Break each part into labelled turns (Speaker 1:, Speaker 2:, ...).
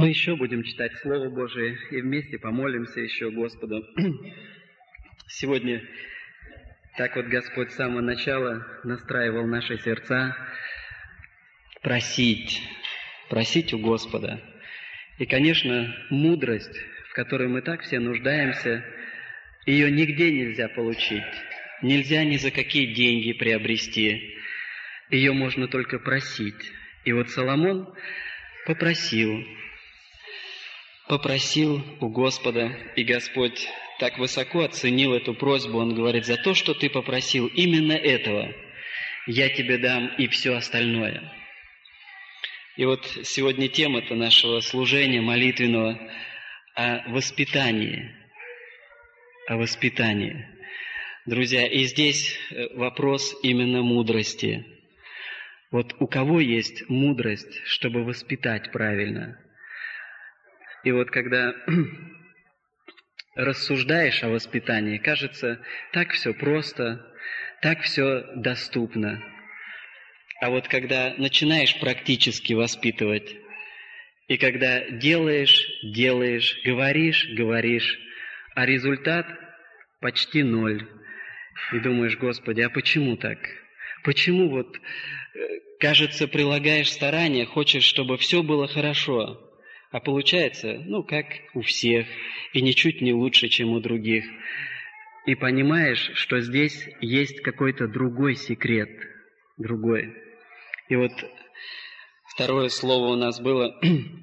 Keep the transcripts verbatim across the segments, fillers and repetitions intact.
Speaker 1: Мы еще будем читать Слово Божие и вместе помолимся еще Господу. Сегодня так вот Господь с самого начала настраивал наши сердца просить, просить у Господа. И, конечно, мудрость, в которой мы так все нуждаемся, ее нигде нельзя получить, нельзя ни за какие деньги приобрести. Ее можно только просить. И вот Соломон попросил, попросил у Господа, и Господь так высоко оценил эту просьбу. Он говорит: за то, что ты попросил именно этого, я тебе дам и все остальное. И вот сегодня тема-то нашего служения молитвенного о воспитании, о воспитании. Друзья, и здесь вопрос именно мудрости. Вот у кого есть мудрость, чтобы воспитать правильно? И вот когда рассуждаешь о воспитании, кажется, так все просто, так все доступно. А вот когда начинаешь практически воспитывать, и когда делаешь, делаешь, говоришь, говоришь, а результат почти ноль. И думаешь: Господи, а почему так? Почему вот, кажется, прилагаешь старания, хочешь, чтобы все было хорошо, а получается, ну, как у всех, и ничуть не лучше, чем у других. И понимаешь, что здесь есть какой-то другой секрет, другой. И вот второе слово у нас было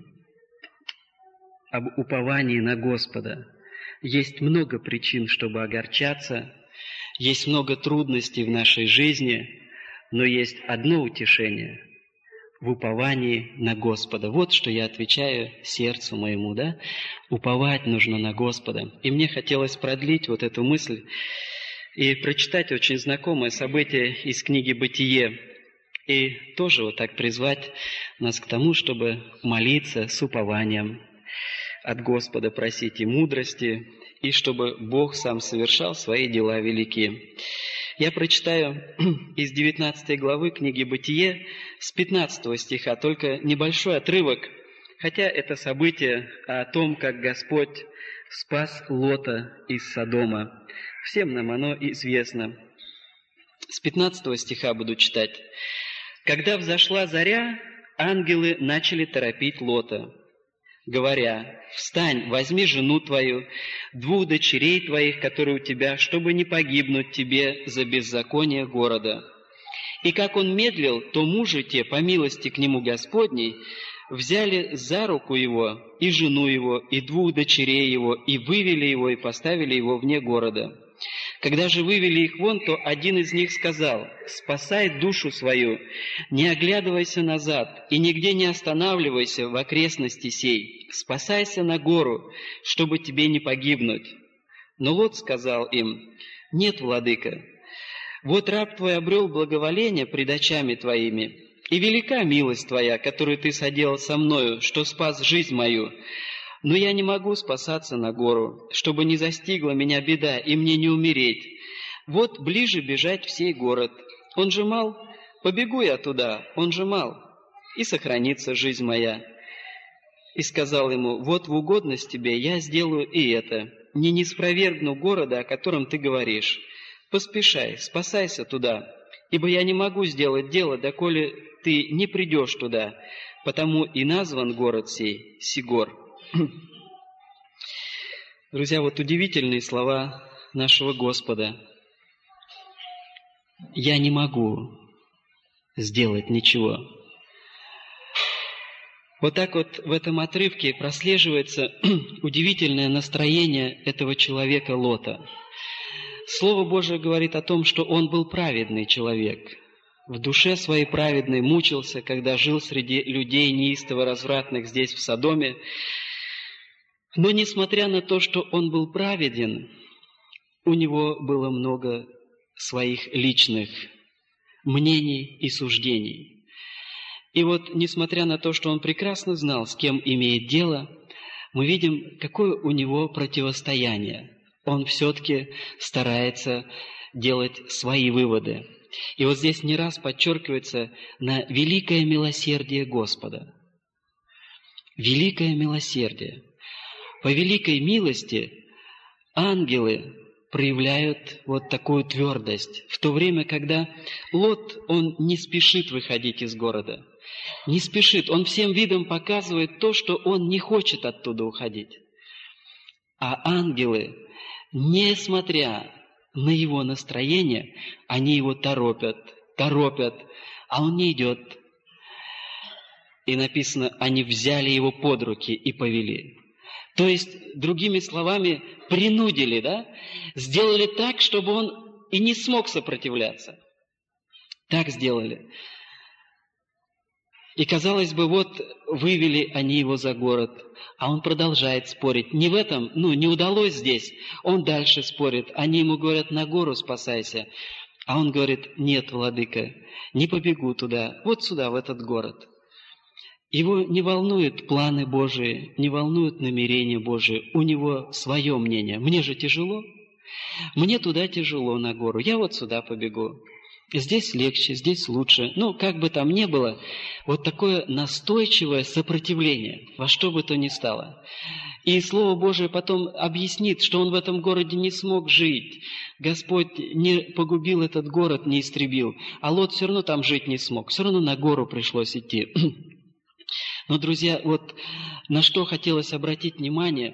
Speaker 1: об уповании на Господа. Есть много причин, чтобы огорчаться, есть много трудностей в нашей жизни, но есть одно утешение – в уповании на Господа. Вот что я отвечаю сердцу моему, да? Уповать нужно на Господа. И мне хотелось продлить вот эту мысль и прочитать очень знакомое событие из книги «Бытие». И тоже вот так призвать нас к тому, чтобы молиться с упованием, от Господа просить и мудрости, и чтобы Бог сам совершал свои дела великие. Я прочитаю из девятнадцатой главы книги «Бытие» с пятнадцатого стиха, только небольшой отрывок, хотя это событие о том, как Господь спас Лота из Содома. Всем нам оно известно. С пятнадцатого стиха буду читать. «Когда взошла заря, ангелы начали торопить Лота, говоря: встань, возьми жену твою, двух дочерей твоих, которые у тебя, чтобы не погибнуть тебе за беззаконие города. И как он медлил, то мужи те, по милости к нему Господней, взяли за руку его и жену его, и двух дочерей его, и вывели его, и поставили его вне города. Когда же вывели их вон, то один из них сказал: спасай душу свою, не оглядывайся назад, и нигде не останавливайся в окрестности сей, спасайся на гору, чтобы тебе не погибнуть. Но Лот сказал им: нет, владыка, вот раб твой обрел благоволение пред очами твоими, и велика милость твоя, которую ты соделал со мною, что спас жизнь мою. Но я не могу спасаться на гору, чтобы не застигла меня беда, и мне не умереть. Вот ближе бежать в сей город. Он же мал, побегу я туда, он же мал, и сохранится жизнь моя. И сказал ему: вот в угодность тебе я сделаю и это, не ниспровергну города, о котором ты говоришь. Поспешай, спасайся туда, ибо я не могу сделать дело, доколе ты не придешь туда, потому и назван город сей Сигор». Друзья, вот удивительные слова нашего Господа. «Я не могу сделать ничего». Вот так вот в этом отрывке прослеживается удивительное настроение этого человека Лота. Слово Божие говорит о том, что он был праведный человек. В душе своей праведной мучился, когда жил среди людей неистово развратных здесь, в Содоме. Но, несмотря на то, что он был праведен, у него было много своих личных мнений и суждений. И вот, несмотря на то, что он прекрасно знал, с кем имеет дело, мы видим, какое у него противостояние. Он все-таки старается делать свои выводы. И вот здесь не раз подчеркивается на великое милосердие Господа. великое милосердие. По великой милости ангелы проявляют вот такую твердость, в то время, когда Лот, он не спешит выходить из города, не спешит, он всем видом показывает то, что он не хочет оттуда уходить. А ангелы, несмотря на его настроение, они его торопят, торопят, а он не идет. И написано, они взяли его под руки и повели. То есть, другими словами, принудили, да? Сделали так, чтобы он и не смог сопротивляться. Так сделали. И, казалось бы, вот вывели они его за город, а он продолжает спорить. Не в этом, ну, не удалось здесь. Он дальше спорит. Они ему говорят, на гору спасайся. А он говорит, нет, владыка, не побегу туда, вот сюда, в этот город. Его не волнуют планы Божии, не волнуют намерения Божии. У него свое мнение. Мне же тяжело. Мне туда тяжело, на гору. Я вот сюда побегу. Здесь легче, здесь лучше. Ну, как бы там ни было, вот такое настойчивое сопротивление, во что бы то ни стало. И Слово Божие потом объяснит, что он в этом городе не смог жить. Господь не погубил этот город, не истребил. А Лот все равно там жить не смог. Все равно на гору пришлось идти. Но, друзья, вот на что хотелось обратить внимание.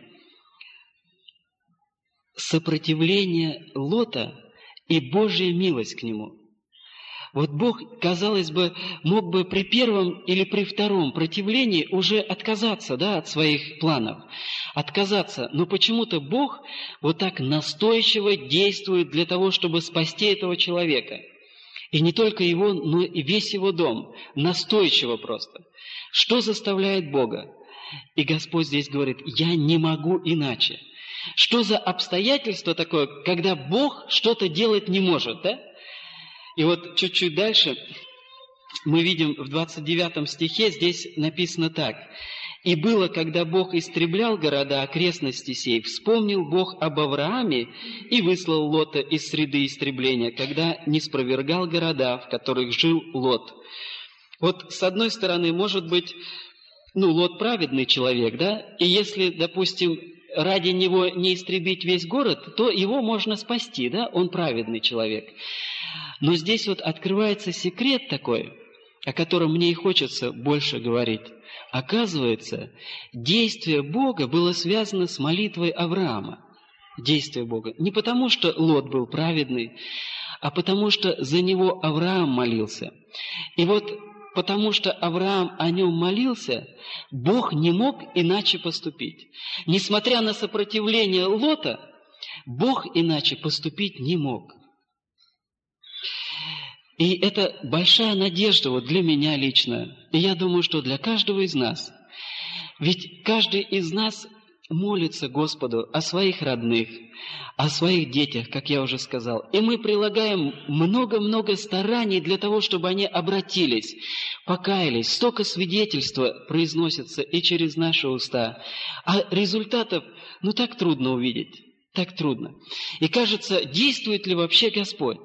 Speaker 1: Сопротивление Лота и Божья милость к нему. Вот Бог, казалось бы, мог бы при первом или при втором противлении уже отказаться, да, от своих планов. Отказаться. Но почему-то Бог вот так настойчиво действует для того, чтобы спасти этого человека. И не только его, но и весь его дом. Настойчиво просто. Что заставляет Бога? И Господь здесь говорит, я не могу иначе. Что за обстоятельство такое, когда Бог что-то делать не может, да? И вот чуть-чуть дальше мы видим в двадцать девятом стихе, здесь написано так. «И было, когда Бог истреблял города окрестности сей, вспомнил Бог об Аврааме и выслал Лота из среды истребления, когда не спровергал города, в которых жил Лот». Вот с одной стороны, может быть, ну, Лот праведный человек, да, и если, допустим, ради него не истребить весь город, то его можно спасти, да, он праведный человек. Но здесь вот открывается секрет такой, о котором мне и хочется больше говорить. Оказывается, действие Бога было связано с молитвой Авраама. Действие Бога. Не потому, что Лот был праведный, а потому, что за него Авраам молился. И вот потому что Авраам о нем молился, Бог не мог иначе поступить. Несмотря на сопротивление Лота, Бог иначе поступить не мог. И это большая надежда вот для меня лично, и я думаю, что для каждого из нас. Ведь каждый из нас молится Господу о своих родных, о своих детях, как я уже сказал. И мы прилагаем много-много стараний для того, чтобы они обратились, покаялись. Столько свидетельства произносится и через наши уста. А результатов, ну, так трудно увидеть, так трудно. И кажется, действует ли вообще Господь?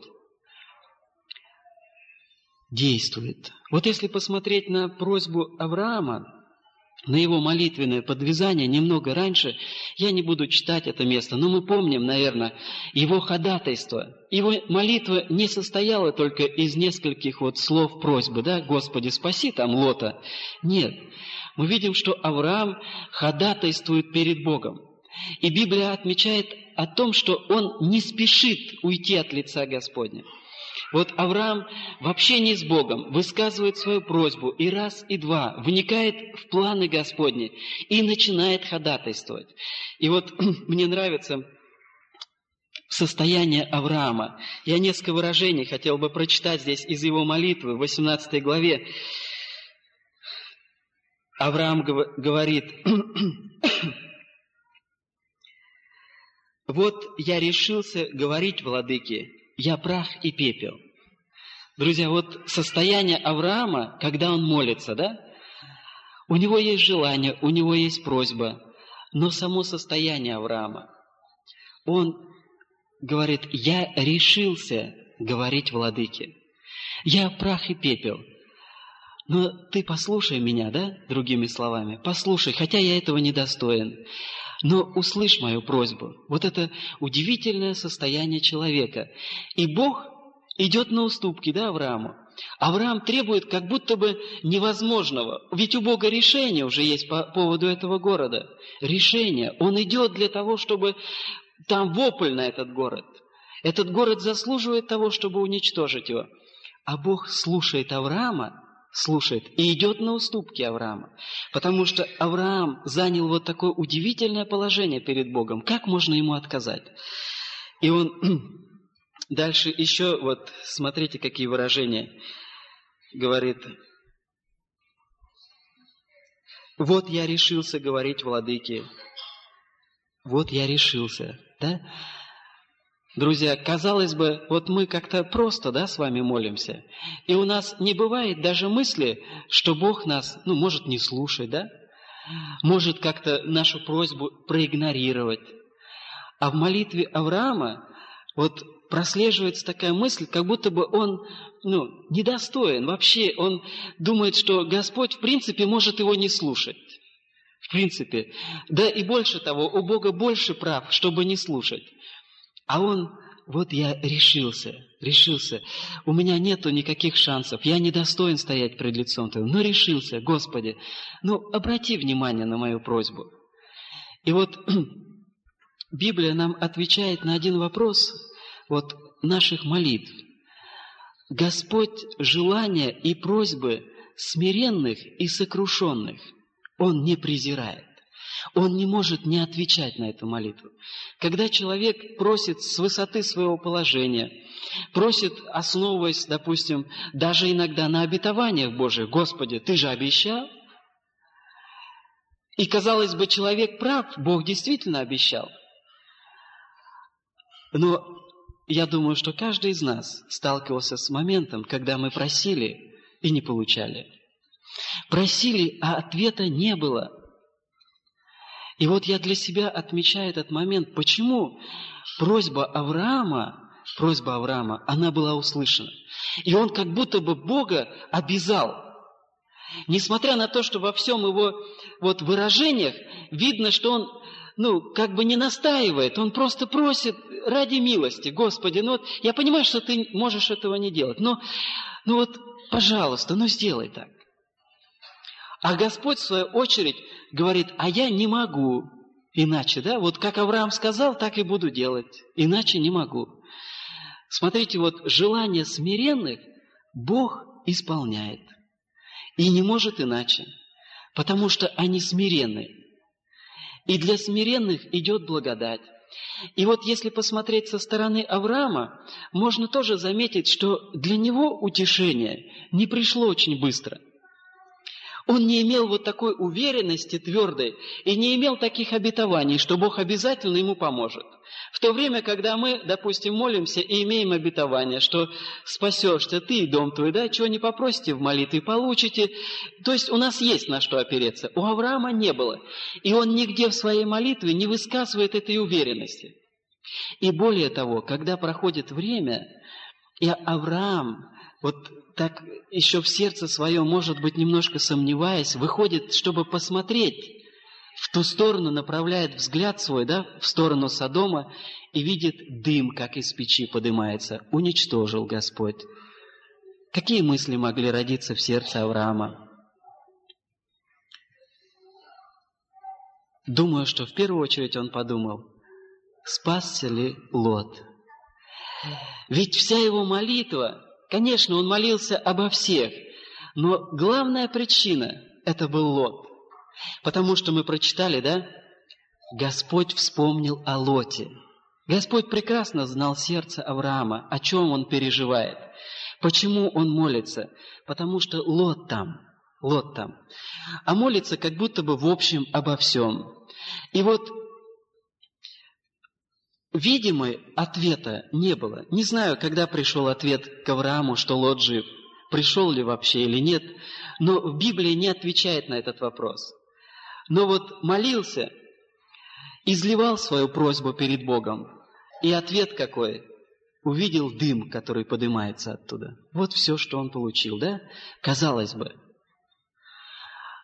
Speaker 1: Действует. Вот если посмотреть на просьбу Авраама, на его молитвенное подвязание немного раньше, я не буду читать это место, но мы помним, наверное, его ходатайство. Его молитва не состояла только из нескольких вот слов просьбы, да, «Господи, спаси там Лота». Нет, мы видим, что Авраам ходатайствует перед Богом. И Библия отмечает о том, что он не спешит уйти от лица Господня. Вот Авраам в общении с Богом высказывает свою просьбу и раз, и два, вникает в планы Господни и начинает ходатайствовать. И вот мне нравится состояние Авраама. Я несколько выражений хотел бы прочитать здесь из его молитвы в восемнадцатой главе. Авраам говорит: «Вот я решился говорить, владыке, я прах и пепел». Друзья, вот состояние Авраама, когда он молится, да? У него есть желание, у него есть просьба, но само состояние Авраама, он говорит: «Я решился говорить владыке, я прах и пепел». но ты послушай меня, да, другими словами, послушай, хотя я этого не достоин, но услышь мою просьбу. Вот это удивительное состояние человека. И Бог идет на уступки, да, Аврааму. Авраам требует как будто бы невозможного. Ведь у Бога решение уже есть по поводу этого города. Решение. Он идет для того, чтобы там вопль на этот город. Этот город заслуживает того, чтобы уничтожить его. А Бог слушает Авраама, слушает и идет на уступки Авраама. Потому что Авраам занял вот такое удивительное положение перед Богом. Как можно ему отказать? И он... Дальше еще, вот, смотрите, какие выражения. Говорит, вот я решился говорить владыке. Вот я решился, да? Друзья, казалось бы, вот мы как-то просто, да, с вами молимся. И у нас не бывает даже мысли, что Бог нас, ну, может не слушать, да? Может как-то нашу просьбу проигнорировать. А в молитве Авраама вот прослеживается такая мысль, как будто бы он, ну, недостоин. Вообще он думает, что Господь в принципе может его не слушать. В принципе. Да и больше того, у Бога больше прав, чтобы не слушать. А он, вот я решился, решился. У меня нету никаких шансов. Я недостоин стоять пред лицом Твоим. Но решился, Господи. Ну, обрати внимание на мою просьбу. И вот Библия нам отвечает на один вопрос вот наших молитв. Господь желания и просьбы смиренных и сокрушенных Он не презирает. Он не может не отвечать на эту молитву. Когда человек просит с высоты своего положения, просит, основываясь, допустим, даже иногда на обетованиях Божьих, Господи, Ты же обещал. И, казалось бы, человек прав, Бог действительно обещал. Но я думаю, что каждый из нас сталкивался с моментом, когда мы просили и не получали. Просили, а ответа не было. И вот я для себя отмечаю этот момент, почему просьба Авраама, просьба Авраама, она была услышана. И он как будто бы Бога обязал. Несмотря на то, что во всем его вот выражениях видно, что он, ну, как бы не настаивает, он просто просит ради милости, Господи, ну вот я понимаю, что Ты можешь этого не делать, но, ну вот, пожалуйста, ну сделай так. А Господь, в свою очередь, говорит, а я не могу иначе, да? Вот как Авраам сказал, так и буду делать, иначе не могу. Смотрите, вот желание смиренных Бог исполняет. И не может иначе, потому что они смиренны. И для смиренных идет благодать. И вот если посмотреть со стороны Авраама, можно тоже заметить, что для него утешение не пришло очень быстро. Он не имел вот такой уверенности твердой и не имел таких обетований, что Бог обязательно ему поможет. В то время, когда мы, допустим, молимся и имеем обетование, что спасешься ты и дом твой, да, чего не попросите в молитве, получите. То есть у нас есть на что опереться. У Авраама не было. И он нигде в своей молитве не высказывает этой уверенности. И более того, когда проходит время, и Авраам вот так еще в сердце своем, может быть, немножко сомневаясь, выходит, чтобы посмотреть в ту сторону, направляет взгляд свой, да, в сторону Содома, и видит дым, как из печи поднимается. Уничтожил Господь. Какие мысли могли родиться в сердце Авраама? Думаю, что в первую очередь он подумал, спасся ли Лот? Ведь вся его молитва, конечно, он молился обо всех, но главная причина – это был Лот. Потому что мы прочитали, да? Господь вспомнил о Лоте. Господь прекрасно знал сердце Авраама, о чем он переживает. Почему он молится? Потому что Лот там, Лот там. А молится как будто бы в общем обо всем. И вот видимого ответа не было. Не знаю, когда пришел ответ к Аврааму, что Лот жив. Пришел ли вообще или нет. Но Библия не отвечает на этот вопрос. Но вот молился, изливал свою просьбу перед Богом. И ответ какой? Увидел дым, который поднимается оттуда. Вот все, что он получил, да? Казалось бы,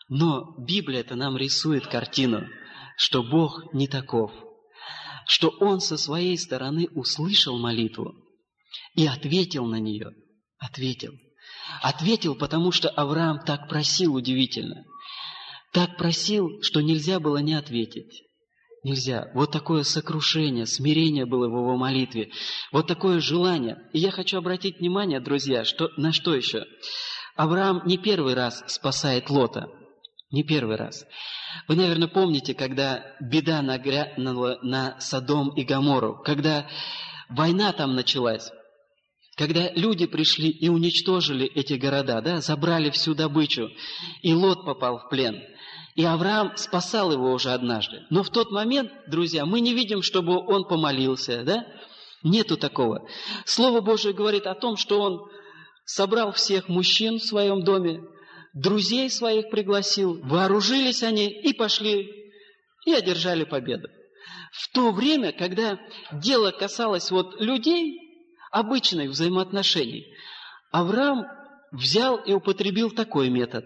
Speaker 1: Но Библия-то нам рисует картину, что Бог не таков, что Он со своей стороны услышал молитву и ответил на нее. Ответил. Ответил, потому что Авраам так просил удивительно. Так просил, что нельзя было не ответить. Нельзя. Вот такое сокрушение, смирение было в его молитве. Вот такое желание. И я хочу обратить внимание, друзья, что, на что еще? Авраам не первый раз спасает Лота. Не первый раз. Вы, наверное, помните, когда беда нагрянула на Содом и Гоморру, когда война там началась, когда люди пришли и уничтожили эти города, да, забрали всю добычу, и Лот попал в плен. И Авраам спасал его уже однажды. Но в тот момент, друзья, мы не видим, чтобы он помолился, да? Нету такого. Слово Божие говорит о том, что он собрал всех мужчин в своем доме, друзей своих пригласил, вооружились они и пошли, и одержали победу. В то время, когда дело касалось вот людей, обычных взаимоотношений, Авраам взял и употребил такой метод.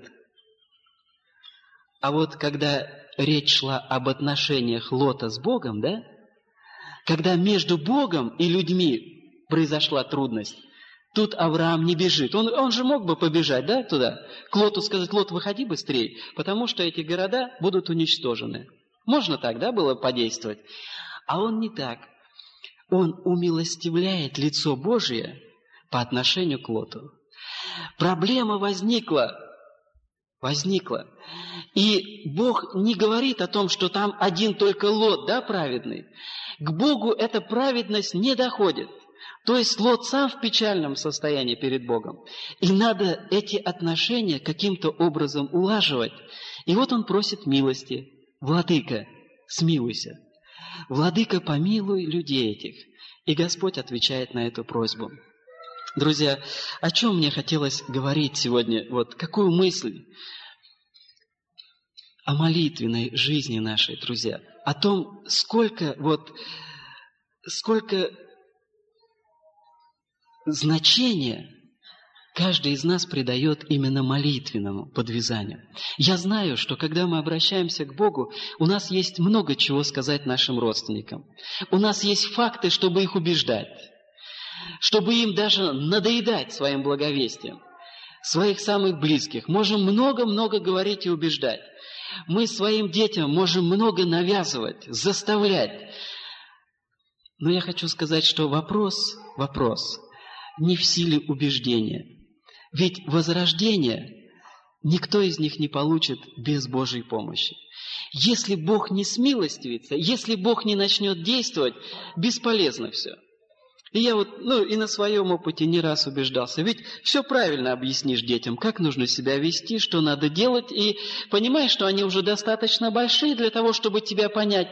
Speaker 1: А вот когда речь шла об отношениях Лота с Богом, да, когда между Богом и людьми произошла трудность, тут Авраам не бежит. Он, он же мог бы побежать, да, туда, к Лоту сказать: Лот, выходи быстрее, потому что эти города будут уничтожены. Можно так, да, было подействовать? А он не так. Он умилостивляет лицо Божие по отношению к Лоту. Проблема возникла. Возникла. И Бог не говорит о том, что там один только Лот, да, праведный. К Богу эта праведность не доходит. То есть Лот сам в печальном состоянии перед Богом. И надо эти отношения каким-то образом улаживать. И вот он просит милости. Владыка, смилуйся. Владыка, помилуй людей этих. И Господь отвечает на эту просьбу. Друзья, о чем мне хотелось говорить сегодня? Вот какую мысль? О молитвенной жизни нашей, друзья. О том, сколько, вот, сколько значения каждый из нас придает именно молитвенному подвязанию. Я знаю, что когда мы обращаемся к Богу, у нас есть много чего сказать нашим родственникам. У нас есть факты, чтобы их убеждать, чтобы им даже надоедать своим благовестием, своих самых близких. Можем много-много говорить и убеждать. Мы своим детям можем много навязывать, заставлять. Но я хочу сказать, что вопрос, вопрос не в силе убеждения. Ведь возрождение никто из них не получит без Божьей помощи. Если Бог не смилостивится, если Бог не начнет действовать, бесполезно все. И я вот, ну, и на своем опыте не раз убеждался. Ведь все правильно объяснишь детям, как нужно себя вести, что надо делать, и понимаешь, что они уже достаточно большие для того, чтобы тебя понять.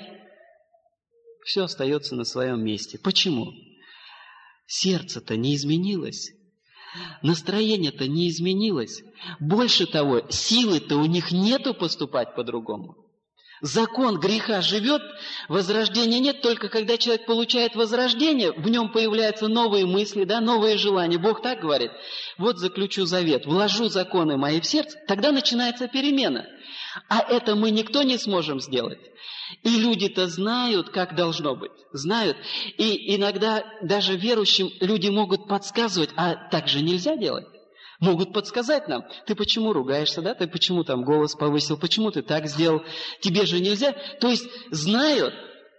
Speaker 1: Все остается на своем месте. Почему? Сердце-то не изменилось. Настроение-то не изменилось. Больше того, силы-то у них нету поступать по-другому. Закон греха живет, возрождения нет. Только когда человек получает возрождение, в нем появляются новые мысли, да, новые желания. Бог так говорит: вот заключу завет, вложу законы мои в сердце, тогда начинается перемена. А это мы никто не сможем сделать. И люди-то знают, как должно быть. Знают. И иногда даже верующим люди могут подсказывать: а так же нельзя делать. Могут подсказать нам: ты почему ругаешься, да? Ты почему там голос повысил? Почему ты так сделал? Тебе же нельзя. То есть знают,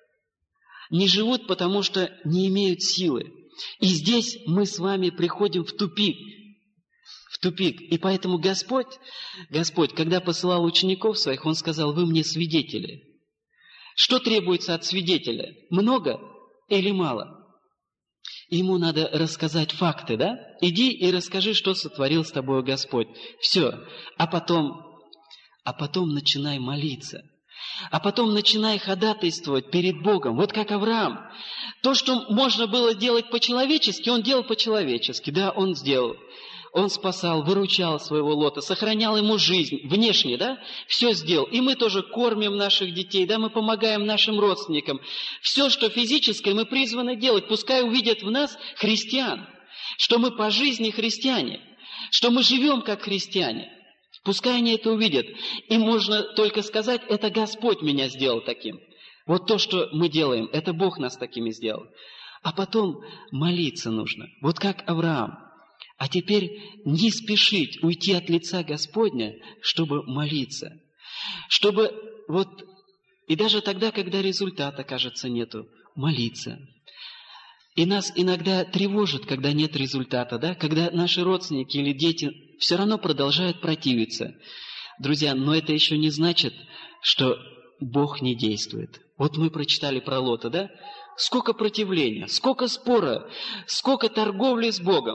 Speaker 1: не живут, потому что не имеют силы. И здесь мы с вами приходим в тупик. В тупик. И поэтому Господь, Господь, когда посылал учеников своих, Он сказал: вы мне свидетели. Что требуется от свидетеля? Много или мало? Ему надо рассказать факты, да? Иди и расскажи, что сотворил с тобой Господь. Все. А потом, а потом начинай молиться. А потом начинай ходатайствовать перед Богом. Вот как Авраам. То, что можно было делать по-человечески, он делал по-человечески. Да, он сделал. Он спасал, выручал своего Лота, сохранял ему жизнь, внешне, да, все сделал. И мы тоже кормим наших детей, да, мы помогаем нашим родственникам. Все, что физическое, мы призваны делать. Пускай увидят в нас христиан, что мы по жизни христиане, что мы живем как христиане. Пускай они это увидят. И можно только сказать, это Господь меня сделал таким. Вот то, что мы делаем, это Бог нас такими сделал. А потом молиться нужно. Вот как Авраам. А теперь не спешить уйти от лица Господня, чтобы молиться. Чтобы вот, и даже тогда, когда результата, кажется, нету, молиться. И нас иногда тревожит, когда нет результата, да? Когда наши родственники или дети все равно продолжают противиться. Друзья, но это еще не значит, что Бог не действует. Вот мы прочитали про Лота, да? Сколько противления, сколько спора, сколько торговли с Богом.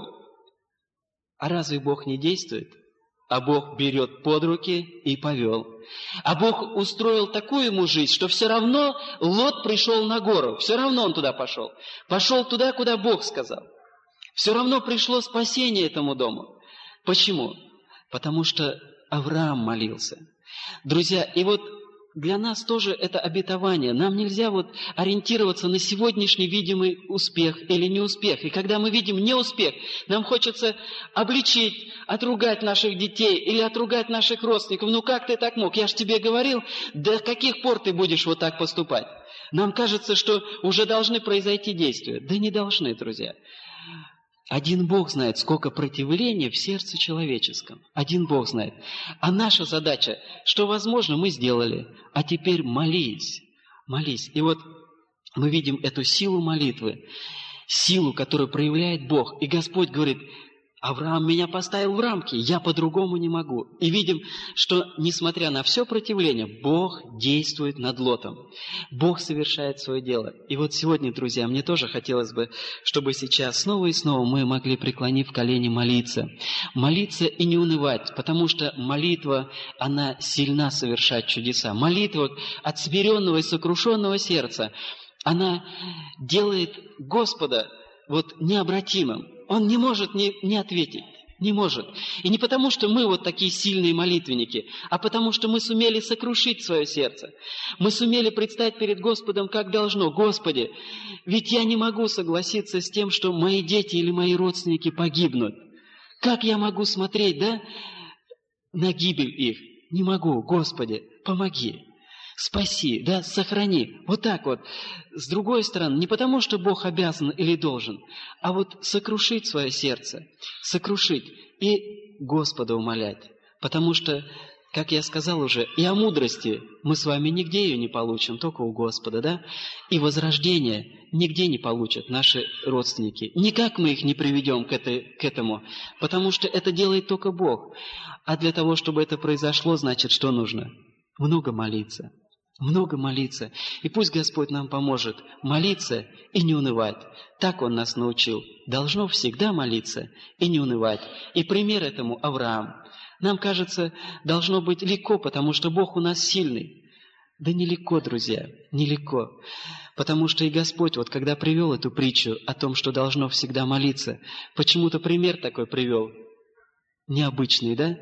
Speaker 1: А разве Бог не действует? А Бог берет под руки и повел. А Бог устроил такую ему жизнь, что все равно Лот пришел на гору. Все равно он туда пошел. Пошел туда, куда Бог сказал. Все равно пришло спасение этому дому. Почему? Потому что Авраам молился. Друзья, и вот для нас тоже это обетование. Нам нельзя вот ориентироваться на сегодняшний видимый успех или неуспех. И когда мы видим неуспех, нам хочется обличить, отругать наших детей или отругать наших родственников. Ну как ты так мог? Я ж тебе говорил, до каких пор ты будешь вот так поступать? Нам кажется, что уже должны произойти действия. Да не должны, друзья. Один Бог знает, сколько противления в сердце человеческом. Один Бог знает. А наша задача, что возможно, мы сделали. А теперь молись, молись. И вот мы видим эту силу молитвы, силу, которую проявляет Бог. И Господь говорит: Авраам меня поставил в рамки, я по-другому не могу. И видим, что, несмотря на все противление, Бог действует над Лотом. Бог совершает свое дело. И вот сегодня, друзья, мне тоже хотелось бы, чтобы сейчас снова и снова мы могли, преклонив колени, молиться. Молиться и не унывать, потому что молитва, она сильна совершать чудеса. Молитва от смиренного и сокрушенного сердца, она делает Господа вот необратимым. Он не может не, не ответить, не может. И не потому, что мы вот такие сильные молитвенники, а потому, что мы сумели сокрушить свое сердце. Мы сумели предстать перед Господом, как должно. Господи, ведь я не могу согласиться с тем, что мои дети или мои родственники погибнут. Как я могу смотреть, да, на гибель их? Не могу. Господи, помоги. Спаси, да, сохрани. Вот так вот. С другой стороны, не потому, что Бог обязан или должен, а вот сокрушить свое сердце, сокрушить и Господа умолять. Потому что, как я сказал уже, и о мудрости мы с вами нигде ее не получим, только у Господа, да? И возрождение нигде не получат наши родственники. Никак мы их не приведем к, этой, к этому, потому что это делает только Бог. А для того, чтобы это произошло, значит, что нужно? Много молиться. Много молиться. И пусть Господь нам поможет молиться и не унывать. Так Он нас научил. Должно всегда молиться и не унывать. И пример этому Авраам. Нам кажется, должно быть легко, потому что Бог у нас сильный. Да нелегко, друзья, нелегко. Потому что и Господь, вот когда привел эту притчу о том, что должно всегда молиться, почему-то пример такой привел. Необычный, да?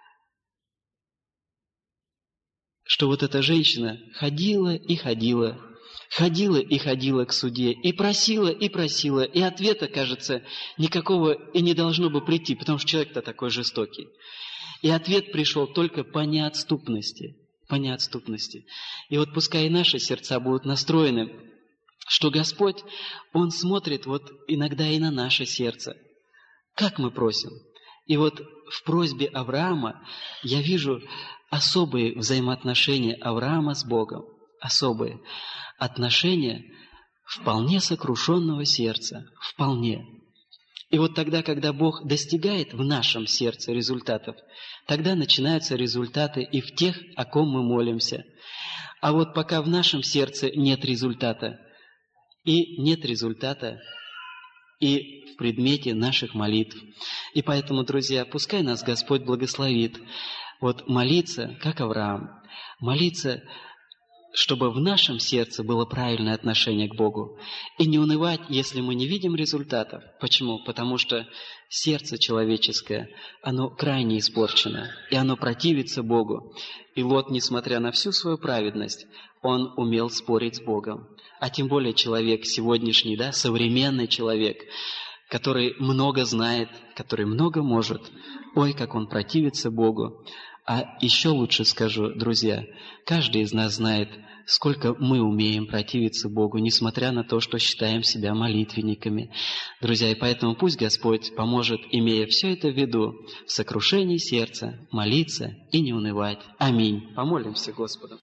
Speaker 1: Что вот эта женщина ходила и ходила, ходила и ходила к судье, и просила, и просила, и ответа, кажется, никакого и не должно бы прийти, потому что человек-то такой жестокий. И ответ пришел только по неотступности, по неотступности. И вот пускай и наши сердца будут настроены, что Господь, Он смотрит вот иногда и на наше сердце. Как мы просим? И вот в просьбе Авраама я вижу особые взаимоотношения Авраама с Богом. Особые отношения вполне сокрушенного сердца. Вполне. И вот тогда, когда Бог достигает в нашем сердце результатов, тогда начинаются результаты и в тех, о ком мы молимся. А вот пока в нашем сердце нет результата, и нет результата и в предмете наших молитв. И поэтому, друзья, пускай нас Господь благословит. Вот молиться, как Авраам, молиться, чтобы в нашем сердце было правильное отношение к Богу. И не унывать, если мы не видим результатов. Почему? Потому что сердце человеческое, оно крайне испорчено, и оно противится Богу. И Лот, несмотря на всю свою праведность, он умел спорить с Богом. А тем более человек сегодняшний, да, современный человек, который много знает, который много может. Ой, как он противится Богу. А еще лучше скажу, друзья, каждый из нас знает, сколько мы умеем противиться Богу, несмотря на то, что считаем себя молитвенниками. Друзья, и поэтому пусть Господь поможет, имея все это в виду, в сокрушении сердца молиться и не унывать. Аминь. Помолимся Господу.